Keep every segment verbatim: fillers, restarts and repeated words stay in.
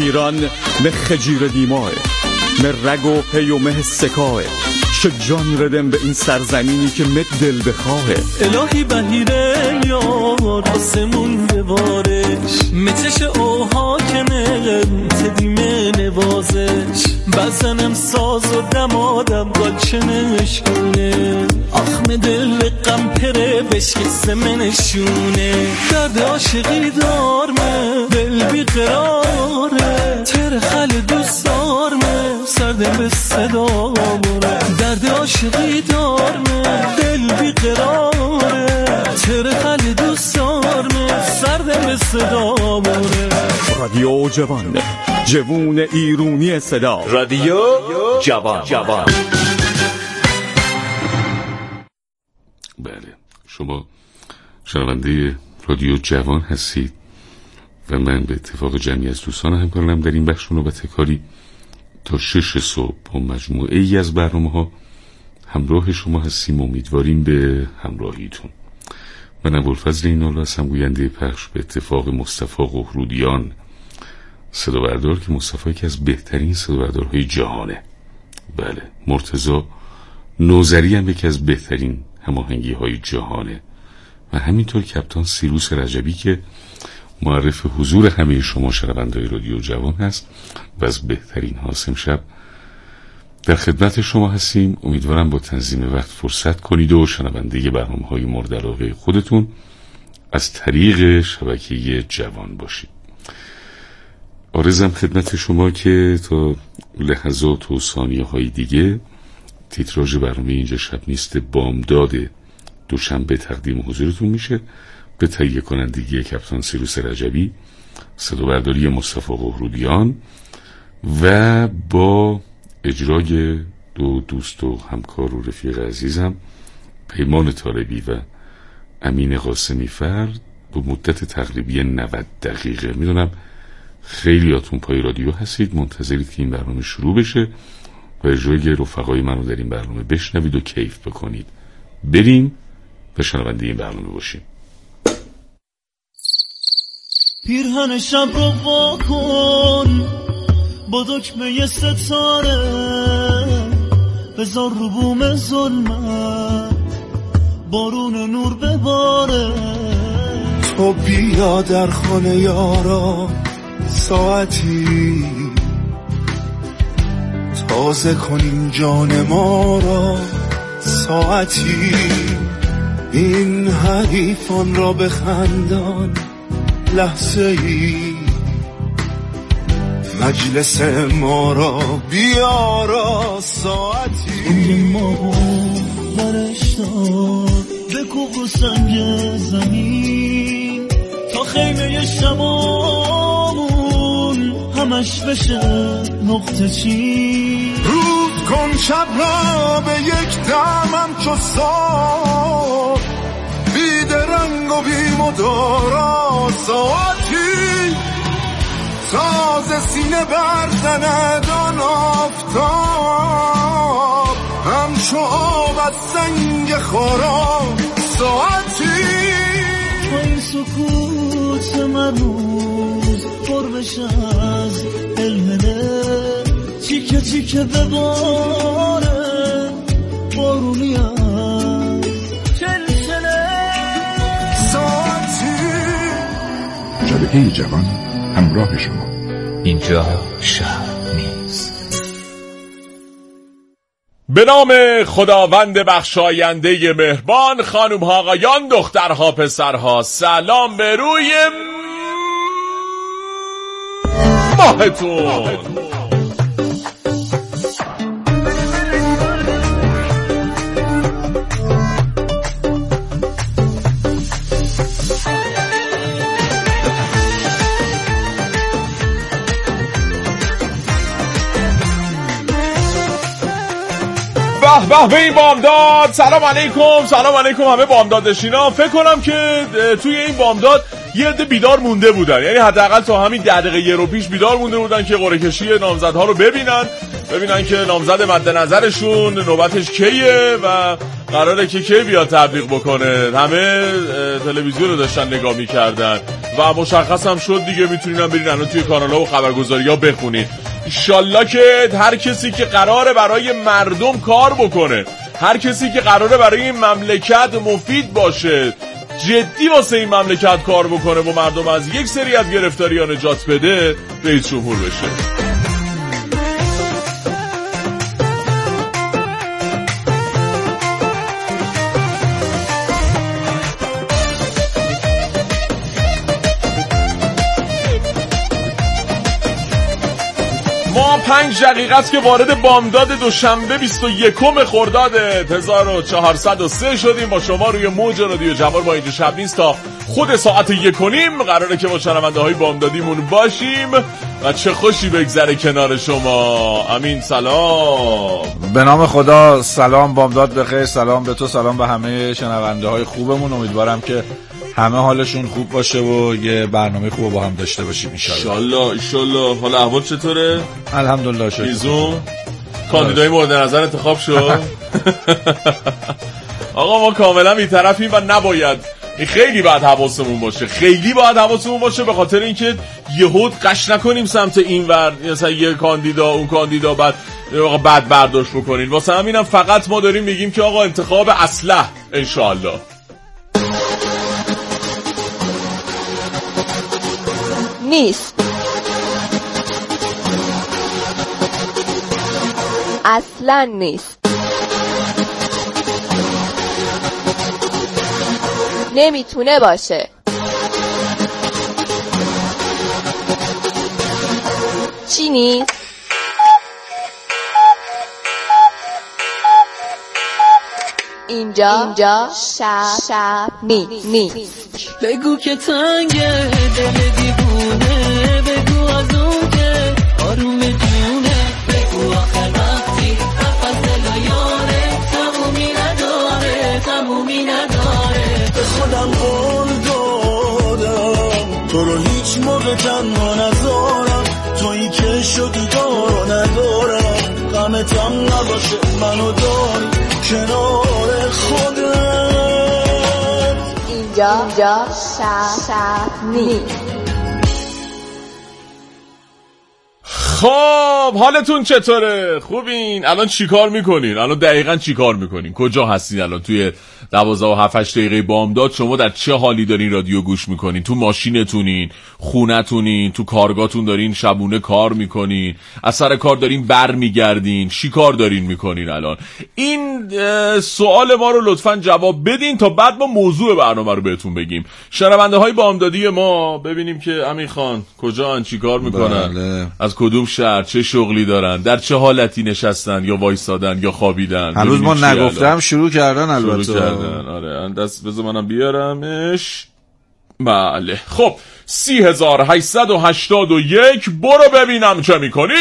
پیران مه خجیر دیماه، مه رگ و پی و مه سکاه، چه جان ردم به این سرزمینی که مه دل بخواهه. الهی بهیره یار آسمون ببارش، متش او حاکمه تدیمه نوازش، بزنم ساز و دمادم گلچنش کنه، آخم دل غم پره بشکسته منشونه، درد عاشقی دارمه دل بیقراره، تر خل دوست دارمه سردم به صدا باره، درد عاشقی دارمه دل بیقراره، تر خل دوست دارمه سردم به صدا باره. رادیو جوان، جوون ایرونی صدا. رادیو جوان. جوان. بله، شما شنونده رادیو جوان هستید و من به اتفاق جمعی از دوستان همکارانم در این بخش نوبت کاری تا شش صبح با مجموعه ای از برنامه ها همراه شما هستیم. امیدواریم به همراهیتون. من ابوالفضل اینالو هستم، گوینده پخش. به اتفاق مصطفی قهرودیان صدا بردار که مصطفی که از بهترین صدا بردارهای جهانه. بله، مرتضی نوذری هم یکی از بهترین هماهنگی های جهانه و همینطور کپتان سیروس رجبی که معرف حضور همه شما شنونده‌های رادیو جوان هست و از بهترین هاست. امشب در خدمت شما هستیم. امیدوارم با تنظیم وقت فرصت کنید و شنونده برنامه‌های مورد علاقه خودتون از طریق شبکه جوان باشید. عرضم خدمت شما که تا لحظات و ثانیه های دیگه تیتراژ برنامه اینجا شب نیست بامداد دوشنبه تقدیم حضورتون میشه به تهیه کنندگی کپتان سیروس رجبی، صدا برداری مصطفی قهرودیان و با اجرای دو دوست و همکار و رفیق عزیزم پیمان طالبی و امین قاسمی فرد به مدت تقریبی نود دقیقه. میدونم خیلیاتون پای رادیو هستید، منتظرید که این برنامه شروع بشه و اجرای رفقای من رو در این برنامه بشنوید و کیف بکنید. بریم و شنونده این برنامه باشیم. پیرهن شب رو واکن با دکمه ستاره، بذار رو بوم ظلمت بارون نور بباره، تو بیا در خانه یارا ساعتی تازه کنیم جان ما را ساعتی، این حریفان را بخندان لحظه ای، مجلس ما را بیارا ساعتی، این ما برش دار بکوب رو سنگ زمین تا خیمه شبامون همش بشه نقطه چین، روز کن شب را به یک دمم چو سار، بی درنگ و بی مدارا ساعتی، ساز سینه بردند آن آفتاب، همچو آب از سنگ خارا ساعتی، با این سکوت مرموز پر بشه از الهنه، تیکه تیکه بباره بارونی از چلچله ساعتی. شبکه جوان همراه شما. اینجا شهر نیست. به نام خداوند بخشاینده مهربان، خانم ها آقایان، دخترها پسرها، سلام به روی ماهتون. به به این بامداد. سلام علیکم، سلام علیکم همه بامدادشینا. فکر کنم که توی این بامداد یه عده بیدار مونده بودن، یعنی حداقل تا همین ده دقیقه یه رو پیش بیدار مونده بودن که قرعه کشی نامزدها رو ببینن ببینن که نامزد مد نظرشون نوبتش کیه و قراره که کی بیاد تبلیغ بکنه. همه تلویزیون رو داشتن نگاه میکردن و مشخص هم شد دیگه. میتونین برین الان توی کانال‌ها و خبرگزاری‌ها بخونین. انشالله که هر کسی که قراره برای مردم کار بکنه، هر کسی که قراره برای این مملکت مفید باشه، جدی واسه این مملکت کار بکنه و مردم از یک سری از گرفتاری‌ها نجات بده، رئیس جمهور بشه. ما پنج دقیقه است که وارد بامداد دوشنبه بیست و یکم خرداد هزار و چهارصد و سه شدیم. با شما روی موج رادیو جوان با اینجا شب نیست تا خود ساعت یک و نیم قراره که با شنونده های بامدادیمون باشیم و چه خوشی بگذره کنار شما. امین سلام. به نام خدا. سلام، بامداد بخیر. سلام به تو، سلام به همه شنونده های خوبمون. امیدوارم که همه حالشون خوب باشه و یه برنامه خوب با هم داشته باشیم ان شاء الله. ان شاء الله. حالا احوال چطوره؟ الحمدلله. شکر. ایزون کاندیدای مورد نظر انتخاب شد. آقا ما کاملا بی‌طرفیم و نباید، خیلی باید حواسمون باشه، خیلی باید حواسمون باشه به خاطر اینکه یهود قش نکنیم سمت اینور، مثلا یه کاندیدا اون کاندیدا بعد آقا بعد برداشت بکنین. واسه همینم فقط ما داریم میگیم که آقا انتخاب اصلح ان شاء الله. نیست، اصلا نیست، نمیتونه باشه، چی نیست؟ اینجا اینجا شب شب نیست نیست. بگو که تنگه دل دیوونه، بگو از اون که آروم جونه، بگو آخر وقتی نفس دل و یاره تمومی نداره تمومی نداره. به خودم قول دادم تو رو هیچ موقع تنها نذارم، تویی که شدی دارو ندارم، غمتم نباشه منو داری کنار خودم. اینجا اینجا شب شب نیست. خب حالتون چطوره؟ خوبین؟ الان چی کار میکنین؟ الان دقیقاً چی کار میکنین؟ کجا هستین الان؟ توی دوازده و هفت هشت دقیقه بامداد شما در چه حالی دارین رادیو گوش میکنین؟ تو ماشینتونین؟ خونتونین؟ تو کارگاهتون دارین شبونه کار میکنین؟ از سر کار دارین بر میگردین؟ چی کار دارین میکنین الان؟ این سوال ما رو لطفاً جواب بدین تا بعد ما موضوع برنامه رو بهتون بگیم. شنونده های بامدادی ما ببینیم که امین خان کجان، چی کار میکنن؟ بله. از کدوم شهر، چه شغلی دارن، در چه حالتی نشستن یا وایسادن یا خوابیدن. هنوز ما نگفتم شروع کردن. البته شروع کردن. آره دست بذار منم بیارمش. بله خب سی هزار هشتصد و هشتاد و یک برو ببینم چه میکنی.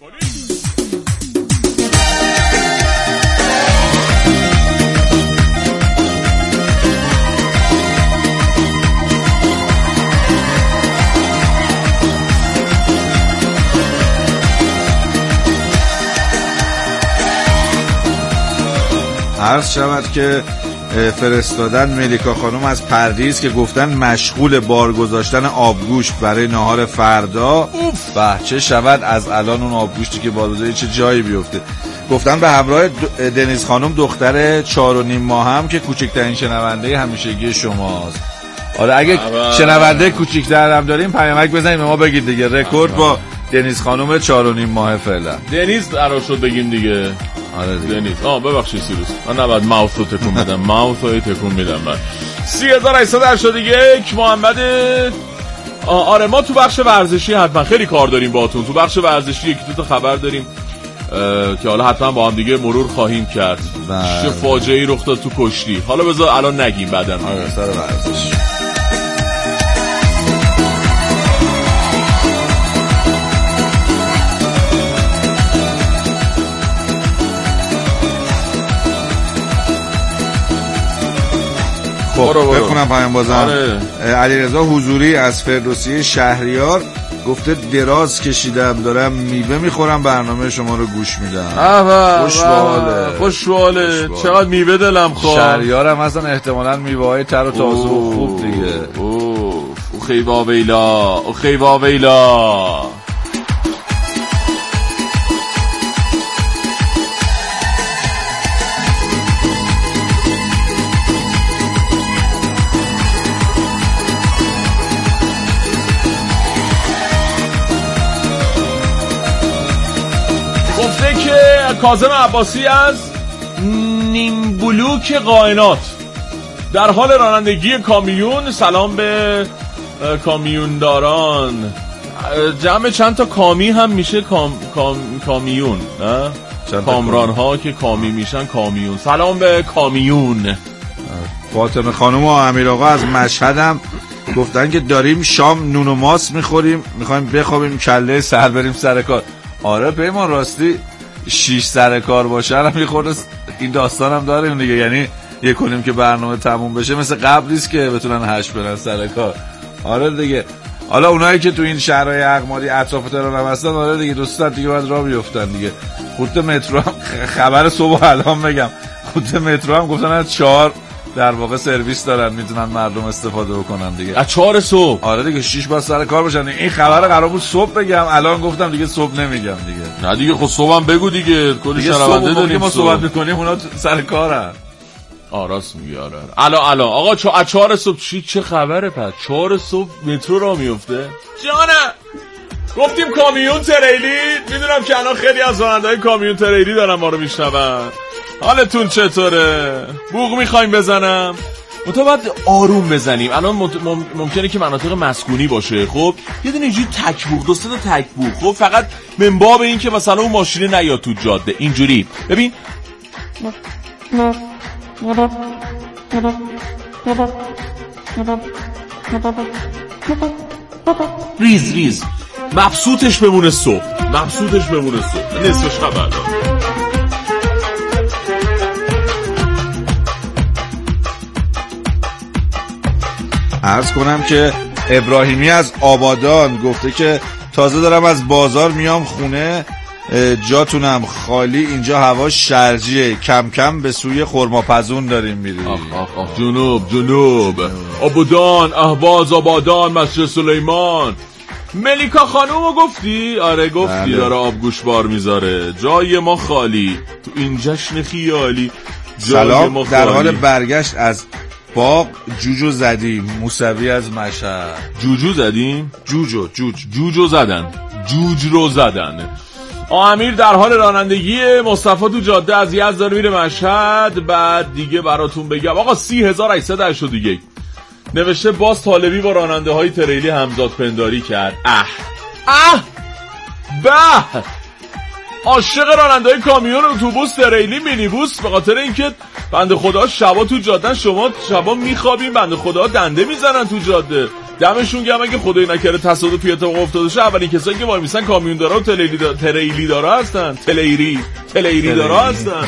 عرض شود که فرستادن ملیکا خانم از پردیس که گفتن مشغول بار گذاشتن آبگوشت برای نهار فردا. به چه شود از الان اون آبگوشتی که بارگذاری چه جایی بیفته. گفتن به همراه دنیز خانم دختر چهار و نیم ماه هم که کوچکترین شنونده همیشگی شماست. آره اگه شنونده کوچیک‌تر هم داریم پیامک بزنید به ما بگید دیگه. رکورد با دنیز خانم چهار و نیم ماه فعلا. دنیز قرار شد بگیم دیگه. آره دیگه. دنیز آه ببخشید سیروس من نباید ماوس رو تکون بدم. ماوس رو تکون میدم من. سی هزار و هشتصد و هشتاد و یک محمد. آره ما تو بخش ورزشی حتما خیلی کار داریم باهاتون. تو بخش ورزشی یکی دو تا خبر داریم که حالا حتما با هم دیگه مرور خواهیم کرد. چه فاجعه‌ای رخ داد تو کشتی. حالا بذار الان نگیم بعداً. آره سر ورزش. خب بخونم پیام بازم. آره. علیرضا حضوری از فردوسی شهریار گفته دراز کشیدم دارم میوه میخورم برنامه شما رو گوش میدم. خوشواله خوشواله چقدر میوه دلم خواه. شهریارم اصلا احتمالاً میوه های تر و تازه و خوب دیگه. اوه او خیوا ویلا او خیوا ویلا. گفته که کاظم عباسی از نیم بلوک قائنات در حال رانندگی کامیون. سلام به کامیونداران. جمع چند تا کامی هم میشه کام، کام، کامیون نه؟ کامران ها که کامی میشن کامیون. سلام به کامیون. فاطمه خانم و امیر آقا از مشهد هم گفتن که داریم شام نون و ماست میخوریم میخوایم بخوابیم کله سر بریم سر کار. آره پیمان راستی شیش سر کار باشه هم میخورده این داستان هم داریم دیگه. یعنی یک کنیم که برنامه تموم بشه مثل قبل نیست که بتونن هشت برن سر کار. آره دیگه. حالا اونایی که تو این شهرهای اقماری اطراف تهران هم هستن آره دیگه دوستان دیگه باید راه بیفتن دیگه. خود مترو هم خبر صبح الان بگم خود مترو هم گفتن از چهار در واقع سرویس دارن میتونن مردم استفاده بکنن دیگه. از چهار صبح. آره دیگه شش با سر کار باشن. این خبر قرار بود صبح بگم الان گفتم دیگه صبح نمیگم دیگه. نه دیگه خب صبحم بگو دیگه. کلی شنونده داریم ما صحبت میکنیم اونا سر کارن. آراست میگی. آره الان الان آقا چه از چهار صبح چی چه خبره؟ پس چهار صبح مترو راه میفته جانم. گفتیم کامیون تریلی. میدونم که الان خیلی از راننده‌های کامیون تریلی دارن ما رو میشنون. حالتون چطوره؟ بوق میخوایم بزنم؟ منتها باید آروم بزنیم. الان مم... ممکنه که مناطق مسکونی باشه. خب یه دونه اینجوری تک بوق دو سه تا تک بوق. خب فقط من باب این که مثلا اون ماشین نیاد تو جاده اینجوری. ببین ریز ریز مبسوطش بمونه صبح. مبسوطش بمونه صبح نصف شب الان. عرض کنم که ابراهیمی از آبادان گفته که تازه دارم از بازار میام خونه جاتونم خالی اینجا هوا شرجیه کم کم به سوی خرماپزون داریم میریم. آخ آخ آخ جنوب جنوب آبادان اهواز آبادان مسجد سلیمان. ملیکا خانومو گفتی؟ آره گفتی. بله. داره آبگوش بار میذاره جای ما خالی تو این جشن خیالی. سلام در حال برگشت از باغ جوجو زدیم. موسوی از مشهد. جوجو زدیم؟ جوجو جوج جوجو زدن جوج رو زدن. امیر در حال رانندگی. مصطفی تو جاده از یزد داره میره مشهد. بعد دیگه براتون بگم آقا سی هزار و هشتصد و هشتاد و یک نوشته باز طالبی با راننده های تریلی همزاد پنداری کرد. اه اه به عاشق راننده های کامیون اتوبوس تریلی مینیبوس به خاطر اینکه بنده خدا شبا تو جاده شما شبا میخوابین بنده خدا دنده میزنن تو جاده. دمشون گرم. اگه خدای نکره تصادفی اتفاق افتاده شه اولین کسایی که وای میسن کامیون دارا و تریلی دارا تریلی دارا هستن. تلیری تلیری دارا هستن.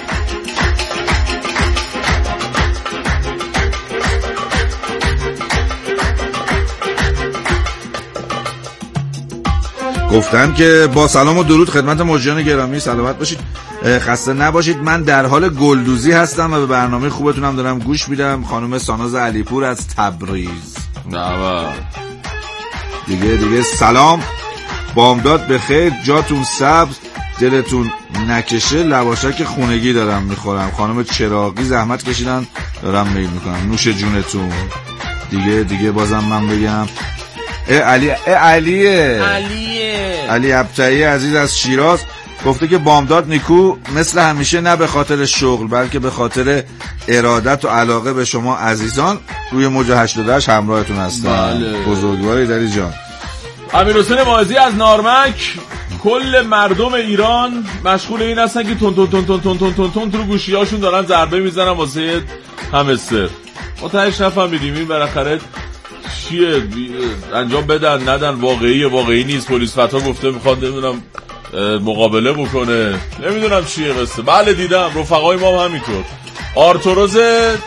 گفتن که با سلام و درود خدمت مجریان گرامی سلامت باشید خسته نباشید. من در حال گلدوزی هستم و به برنامه خوبتونم دارم گوش میدم. خانم ساناز علیپور از تبریز. نه دیگه دیگه سلام بامداد بخیر جاتون سبز دلتون نکشه لواشک خونگی دارم میخورم. خانم چراغی زحمت کشیدن دارم میل میکنم نوش جونتون. دیگه دیگه بازم من بگم ای علی ای علیه علیه علی ابتایی عزیز از شیراز گفته که بامداد نیکو مثل همیشه نه به خاطر شغل بلکه به خاطر ارادت و علاقه به شما عزیزان روی موج هشتاد و هشت همراهتون هستن. بله. بزرگواری دری جان. امیر حسین مازی از نارمک کل مردم ایران مشغول این هستن که تون تون تون تون تون تون تون تون تو گوشیاشون دارن ضربه میزنن واسه همستر. ما تهش نفهمیدیم این بالاخره چیه انجام بدن ندن. واقعی واقعی نیست. پلیس فتا گفته میخواد نمیدونم مقابله بکنه نمیدونم چیه قصه. بله دیدم رفقای ما هم همینطور. آرتوروز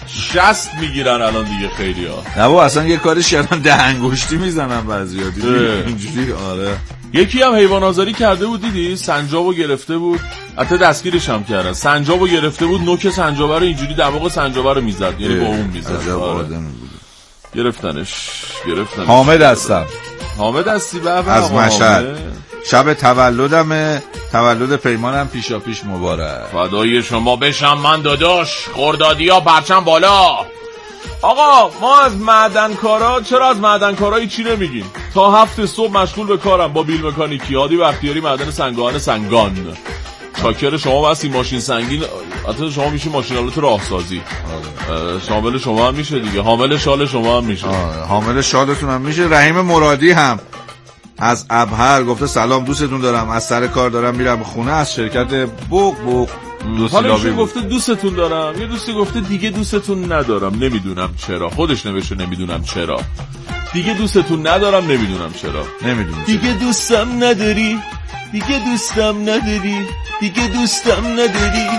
شصت میگیرن الان دیگه خیلی ها. نه بابا اصلا یه کارش کردن ده انگشتی میزنن بعضیا دیگه اینجوری. آره یکی هم حیوان آزاری کرده بود دیدی، سنجابو گرفته بود، حتی دستگیرش هم کردن. سنجابو گرفته بود، نوک سنجابه رو اینجوری دماغ سنجابه رو میزد، یعنی با اون میزد. آره. گرفتنش گرفتنش حامد هستم. حامد هستی بابا از مشهد. شب تولدمه، تولد پیمانم پیشا پیش مبارک. فدای شما بشم من داداش. خردادیا پرچم بالا. آقا ما از معدنکارا، چرا از معدنکارا چی نمیگیم؟ تا هفت صبح مشغول به کارم با بیل مکانیکی. هادی بختیاری معدن سنگان سنگان. چاکر شما واسه ماشین سنگین، حتی شما میشی ماشینالات راهسازی. شامل شما هم میشه دیگه. حامل شال شما هم میشه. آره. حامل شالتون هم میشه. رحیم مرادی هم از ابهر گفته سلام دوستتون دارم، از سر کار دارم میرم خونه، از شرکت بوق بوق. حالا ایشون گفته دوستتون دارم، یه دوستی گفته دیگه دوستتون ندارم، نمیدونم چرا. خودش نوشته نمیدونم چرا. دیگه دوستتون ندارم نمیدونم چرا. نمیدونم دیگه دوستم نداری، دیگه دوستم نداری، دیگه دوستم نداری.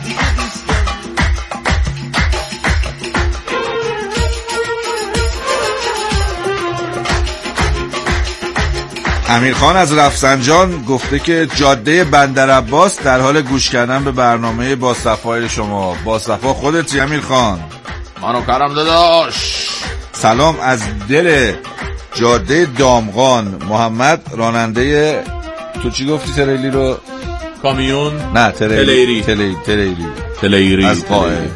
امیرخان از رفسنجان گفته که جاده بندرعباس در حال گوش کردن به برنامه با صفای شما. با صفا خودتی امیرخان؟ منو کرم داداش. سلام از دل جاده دامغان. محمد راننده تو چی گفتی تریلی رو؟ کامیون؟ نه تریلی. تلیری تلیری تلیری از قائه.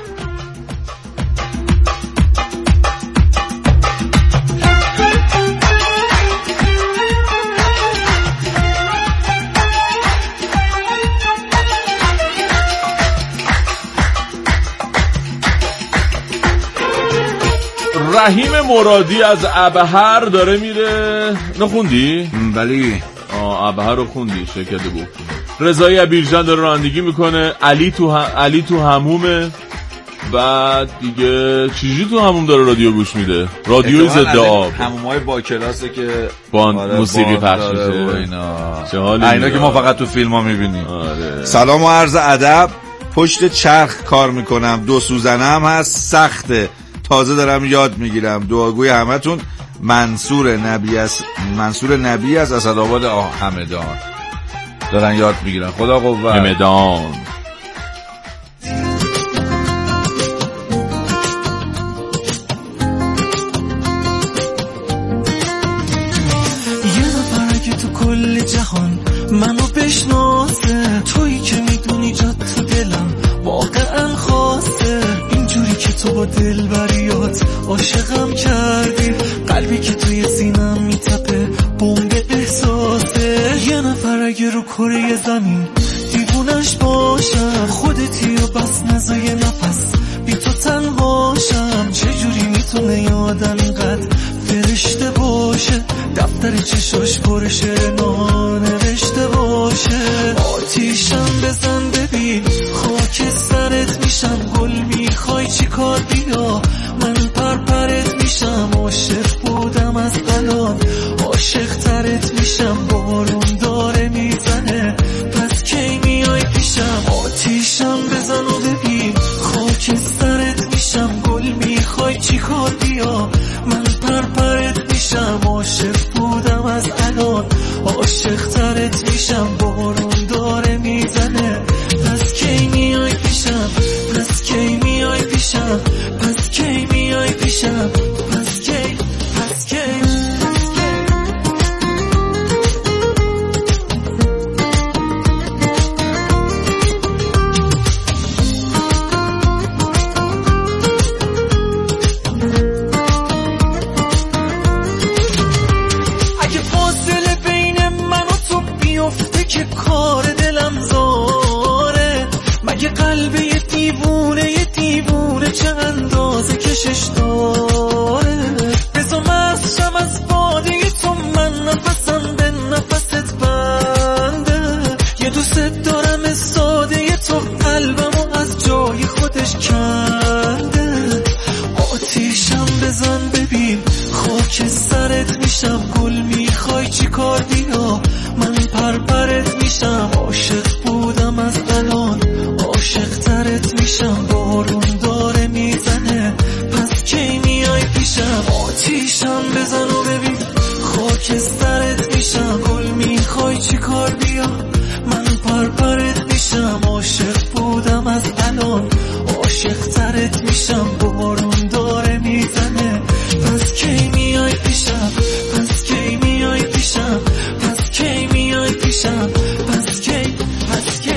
رحیم مرادی از ابهر داره میره. نخوندی؟ بلی. آه ابهر رو خوندی. شرکت بود. رضایی عبیرجان داره رانندگی میکنه. علی تو هم... علی تو همومه. بعد دیگه چیزی تو هموم داره رادیو گوش میده. رادیو ضد آب. همومای با کلاسه که باند آره موسیقی پخش میشه و اینا. چه حالی اینا که ما فقط تو فیلم ها میبینیم. آره. سلام و عرض ادب. پشت چرخ کار میکنم، دو سوزنم هست، سخته، تازه دارم یاد میگیرم. دعاگوی همتون. منصور نبی از منصور نبی از اسدآباد همدان دارن یاد میگیرن. خدا قوت. همدان. یه نفر که تو کل جهان منو بشناسه، تویی که میدونی جات تو دلم واقعا خواسته. اینجوری که تو با دل بریات عاشقم کردی، قلبی که توی سینم میتپه بمب احساسه. یه نفر اگه رو کره زمین دیوونش باشم، خودتی و بس نزای نفس بی تو تنهاشم. چجوری میتونه یادم اینقدر فرشته باشه، دفتر چشاش پر شعر نانوشته باشه. آتیشم بزن ببین خاک سرت میشم، گل میخوای چی کار بیا من پرپرت میشم. عاشق بودم از الان عاشق ترت میشم، بارون داره میزنه پس کی میای پیشم. آتیشم بزن و ببین خاک سرت میشم، گل میخوای چی کار بیا من پرپرت میشم. عاشق بودم از الان عاشق ترت میشم، بارون داره میزنه پس کی میای پیشم، پس کی میای پیشم، پس کی میای پیشم، پس کی پس کی که کار دلم زاره، مگه قلب یه دیوونه یه دیوونه چه اندازه کشه پیشم بارون داره میزنه پس کی میای پیشم پس کی میای پیشم پس کی میای پیشم پس کی پس کی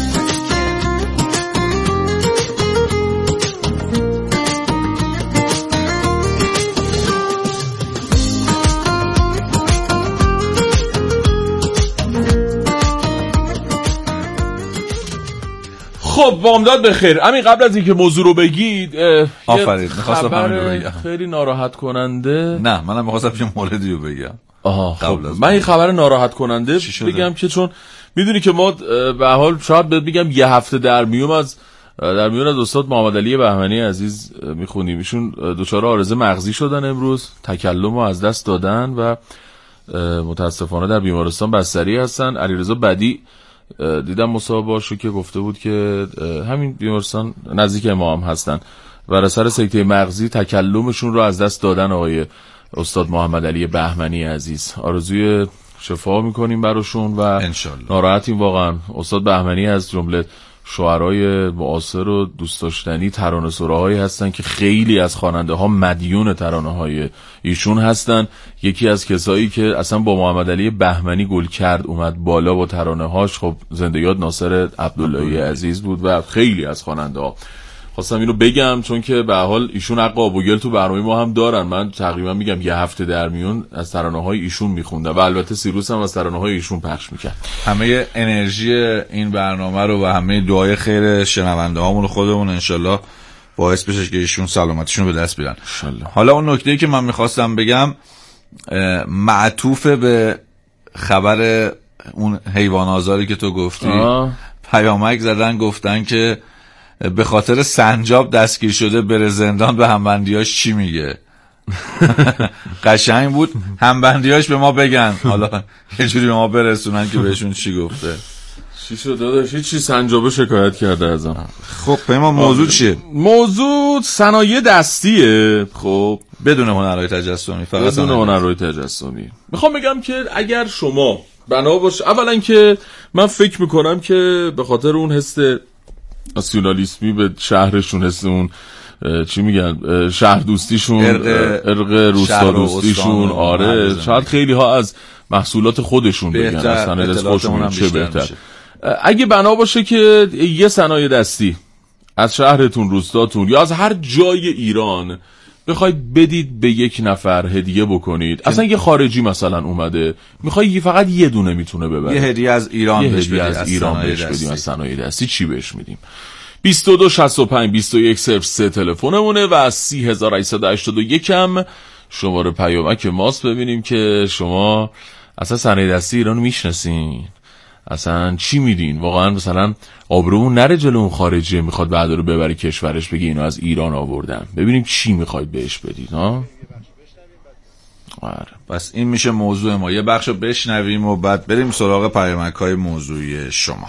خب بامداد بخیر. همین قبل از اینکه موضوع رو بگید آفرین می‌خواستم همین رو بگم. خیلی ناراحت کننده. نه منم می‌خواستم یه موردی رو بگم. آها خب من این خبر ناراحت کننده بگم که چون میدونی که ما به حال شاید بگم یه هفته در میون از در میون از استاد محمد علی بهمنی عزیز میخونیم. ایشون دچار عارضه مغزی شدن امروز، تکلم رو از دست دادن و متاسفانه در بیمارستان بستری هستن. علیرضا بدی دیدم مصاحبه‌اشو که گفته بود که همین بیمارستان نزدیک ما هم هستن و از سر سکته مغزی تکلمشون رو از دست دادن آقای استاد محمد علی بهمنی عزیز. آرزوی شفا میکنیم براشون و انشالله. ناراحتیم واقعا. استاد بهمنی از جمله شاعرای معاصر و دوست داشتنی ترانه‌سراهایی هستن که خیلی از خواننده ها مدیون ترانه های ایشون هستن. یکی از کسایی که اصلا با محمد علی بهمنی گل کرد اومد بالا با ترانه هاش خب زنده یاد ناصر عبداللهی عزیز بود و خیلی از خواننده ها. خواستم اینو بگم چون که به حال ایشون حق آب و گل تو برنامه ما هم دارن. من تقریبا میگم یه هفته در میون از ترانه‌های ایشون میخوندم و البته سیروس هم از ترانه‌های ایشون پخش میکرد. همه انرژی این برنامه رو و همه دعای خیر شنونده هامون خودمون انشالله باعث بشه که ایشون سلامتیشون به دست بیارن. حالا اون نکته‌ای که من میخواستم بگم معطوف به خبر اون حیوان آزاری که تو گفتی. آه. پیامک زدن گفتن که به خاطر سنجاب دستگیر شده بره زندان، به همبندیاش چی میگه؟ قشنگ بود. همبندیاش به ما بگن حالا یه جوری به ما برسونن که بهشون چی گفته. چی شد داداش؟ چی سنجابه شکایت کرده ازم؟ خب پیما موضوع چیه؟ موضوع صنایع دستیه. خب بدون هنرهای تجسمی، فقط بدون هنرهای تجسمی. میخوام بگم که اگر شما بنا باشه، اولا که من فکر میکنم که به خاطر اون حس ناسیونالیسمی به شهرشون، حس اون چی میگن شهر دوستیشون، ارق روستا دوستیشون، آره شاید خیلی ها از محصولات خودشون بگن، از صنایع دست خودشون چه بهتر. اگه بنا باشه که یه صنایع دستی از شهرتون، روستاتون یا از هر جای ایران بخواید بدید به یک نفر هدیه بکنید، اصلا یه خارجی مثلا اومده میخوای فقط یه دونه میتونه ببره، یه هدیه از ایران یه بهش هدیه بدید، از ایران بهش بدیم از صنایع دستی، چی بهش میدیم؟ بیست و دو شصت و پنج بیست و یک صفر سه تلفنمونه و از سی هزار و هشتصد و هشتاد و یک هم شماره پیامک ماست. ببینیم که شما اصلا صنایع دستی ایران رو میشناسین، اصلا چی میدین؟ واقعا مثلا آبرومون نره جلو اون خارجی میخواد بعد رو ببری کشورش بگه اینو از ایران آوردم. ببینیم چی میخواید بهش بدید ها. آره بس این میشه موضوع ما. یه بخشو بشنویم و بعد بریم سراغ پیامک‌های موضوعی شما.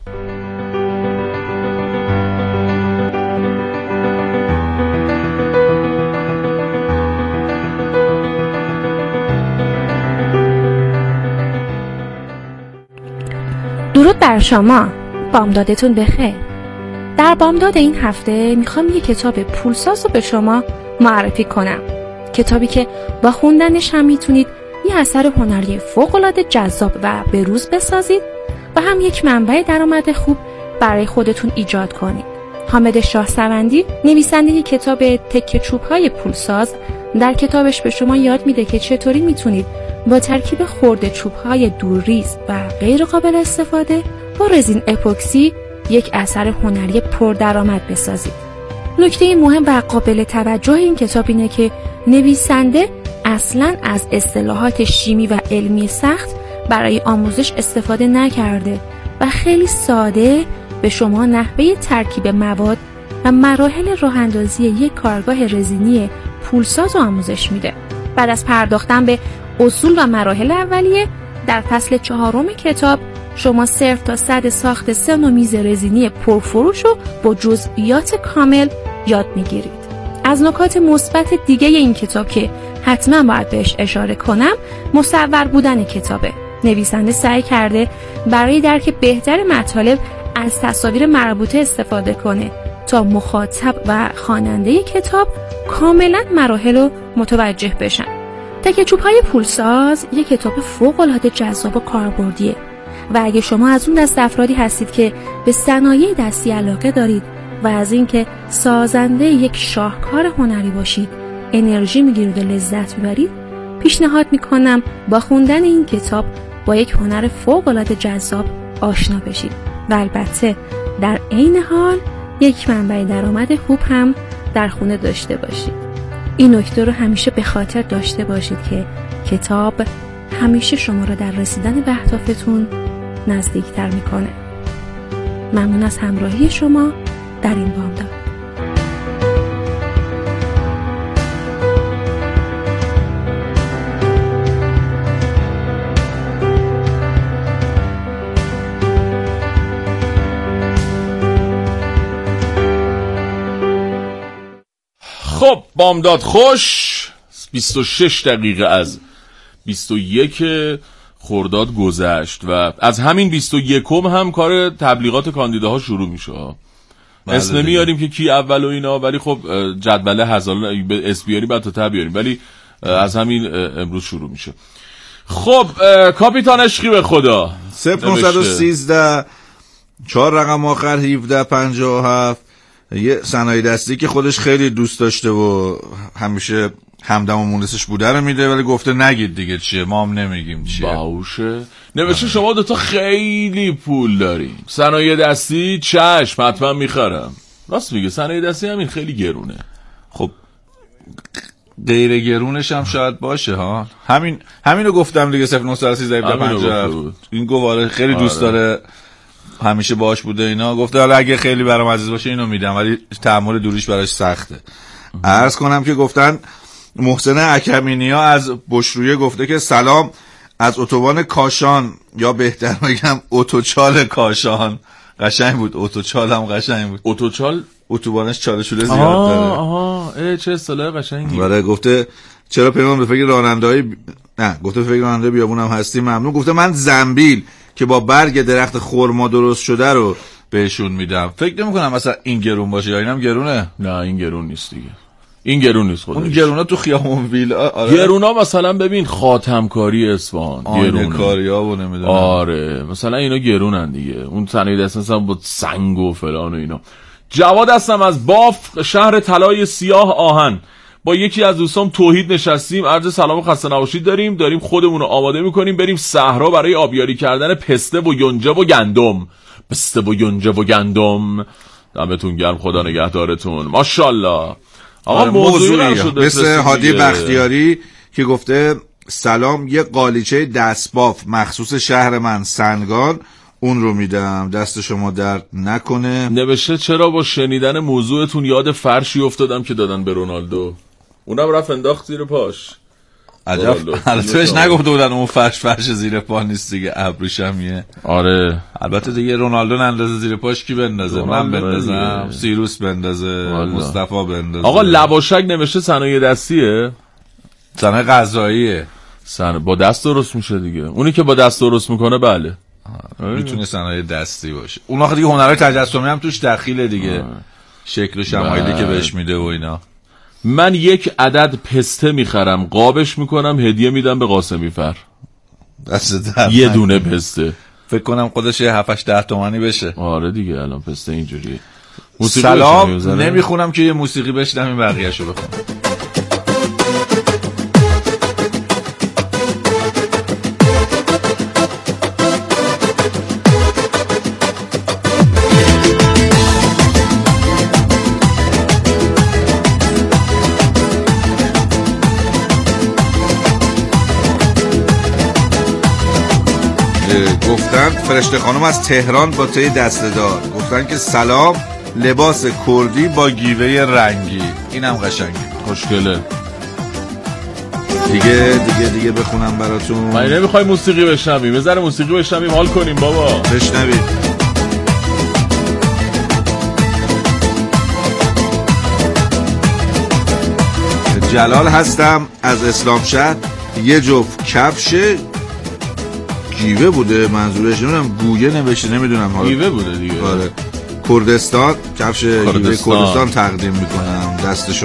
درود بر شما، بامدادتون بخیر. در بامداد این هفته میخوام یه کتاب پولساز رو به شما معرفی کنم، کتابی که با خوندنش هم میتونید یه اثر هنری فوق‌العاده جذاب و بروز بسازید و هم یک منبع درآمد خوب برای خودتون ایجاد کنید. حامد شاهسوندی نویسنده کتاب تکه چوب‌های پولساز در کتابش به شما یاد میده که چطوری میتونید با ترکیب خرده چوب‌های دورریز و غیر قابل استفاده با رزین اپوکسی یک اثر هنری پردرآمد بسازید. نکته مهم و قابل توجه این کتاب اینه که نویسنده اصلاً از اصطلاحات شیمی و علمی سخت برای آموزش استفاده نکرده و خیلی ساده به شما نحوه ترکیب مواد و مراحل راه‌اندازی یک کارگاه رزینی پولساز رو آموزش میده. بعد از پرداختن به اصول و مراحل اولیه، در فصل چهارم کتاب شما صفر تا صد ساخت سه نوع میز رزینی پرفروش رو با جزئیات کامل یاد میگیرید. از نکات مثبت دیگه این کتاب که حتما باید بهش اشاره کنم، مصور بودن کتابه. نویسنده سعی کرده برای درک بهتر مطالب از تصاویر مربوطه استفاده کنه تا مخاطب و خواننده کتاب کاملا مراحل رو متوجه بشن. تکه چوب‌های پولساز یک کتاب فوق‌العاده جذاب و کاربردیه و اگه شما از اون دست افرادی هستید که به صنایع دستی علاقه دارید و از اینکه سازنده یک شاهکار هنری باشید انرژی میگیرید و لذت میبرید، پیشنهاد میکنم با خوندن این کتاب با یک هنر فوق‌العاده جذاب آشنا بشید و البته در عین حال یک منبع درآمد خوب هم در خونه داشته باشید. این نکته رو همیشه به خاطر داشته باشید که کتاب همیشه شما را در رسیدن به اهدافتون نزدیکتر میکنه. ممنون از همراهی شما در این بامداد. خب بامداد خوش. بیست و شش دقیقه از بیست و یک خرداد گذشت و از همین بیست و یکم هم کار تبلیغات کاندیداها شروع میشه. اسم نمیاریم که کی اول و اینا، ولی خب جدول هزار به اسم بیاریم بعد تا ته بیاریم، ولی از همین امروز شروع میشه. خب کاپیتان عشقی به خدا صفر نهصد و سیزده چهار رقم آخر هفده پنجاه و هفت، یه صنایع دستی که خودش خیلی دوست داشته و همیشه همدم و مونسش بوده رو میده، ولی گفته نگید دیگه چیه، ما هم نمیگیم چیه. باوشه نوشته شما دوتا خیلی پول دارین، صنایع دستی چشم حتما میخرم. راست میگه، صنایع دستی همین خیلی گرونه. خب غیر گرونش هم شاید باشه ها. همین همینو گفتم دیگه. صفر نهصد و سیزده پنجاه این گواره خیلی آره. دوست داره، همیشه باش بوده اینا. گفته حالا اگه خیلی برام عزیز باشه اینو میدم، ولی تحمل دوریش براش سخته. عرض کنم که گفتن محسن اکمینیا از بشرویه گفته که سلام از اتوبان کاشان، یا بهتر بگم اتوچال کاشان. قشنگ بود، اتوچال هم قشنگ بود. اتوچال اتوبانش چاله شده زیاد آه داره. آها اه چه اصطلاح قشنگی. آره گفته چرا پیمان به فکر راننده‌های ب... نه گفته فکر راننده بیابونم هستی ممنون. گفته من زنبیل که با برگ درخت خرما درست شده رو بهشون میدم. فکر نمی‌کنم مثلا این گرون باشه، یا اینم گرونه. نه این گرون نیست دیگه، این گرون نیست. خودش اون گرونا تو خیابون ویل آره. گرونا مثلا ببین خاتمکاری اصفهان، گرون کاریا و نمیدونم. آره مثلا اینا گرونن دیگه. اون صنایع دست مثلا با سنگ و فلان و اینا. جواد هستم از باف، شهر طلای سیاه آهن. با یکی از دوستام توحید نشستیم، عرض سلام و خسته نباشید داریم. داریم خودمون رو آماده میکنیم بریم صحرا برای آبیاری کردن پسته و یونجه و گندم. پسته و یونجه و گندم. دمتون گرم، خدا نگهدارتون. ماشاءالله. آقا موضوعی مثل هادی بختیاری که گفته سلام، یه قالیچه دستباف مخصوص شهر من سنگان، اون رو میدم، دست شما درد نکنه. نوشته چرا با شنیدن موضوعتون یاد فرشی افتادم که دادن به رونالدو، اونم رفت انداخت زیر پاش. عجب. البته بهش نگفته بودن اون فرش فرش زیر پا نیست دیگه، ابروشمیه. آره البته دیگه رونالدو نندازه زیر پاش کی بندازه؟ من بندازم، سیروس بندازه، مصطفی بندازه. آقا لواشک نوشته صنایع دستیه، صنایع غذاییه. صنایع با دست درست میشه دیگه. اونی که با دست درست میکنه بله میتونه صنایع دستی باشه. اون آخه دیگه هنرهای تجسمی هم توش دخیله دیگه. آه. شکل و شمایلی که بهش میده و اینا. من یک عدد پسته میخرم، قابش میکنم، هدیه میدم به قاسمی فر. دست در یه دونه پسته فکر کنم خودش یه هفت هشت ده تومانی بشه. آره دیگه الان پسته اینجوریه. سلام نمیخونم که یه موسیقی بشنم، این بقیه‌شو بخونم. گفتن فرشته خانم از تهران با ته دسته دار گفتن که سلام، لباس کردی با گیوه رنگی. اینم قشنگه، خوشگله. دیگه دیگه دیگه بخونم براتون. من نمیخوای موسیقی بشنویم؟ یه ذره موسیقی بشنویم حال کنیم بابا. بشنویم. جلال هستم از اسلام شهر. یه جفت کفش گیوه بوده منظورش، نمیدونم گویه نوشته، نمیدونم حالا گیوه بوده دیگه. آره کردستان، کفش یووه کردستان. کردستان تقدیم میکنم دست شما.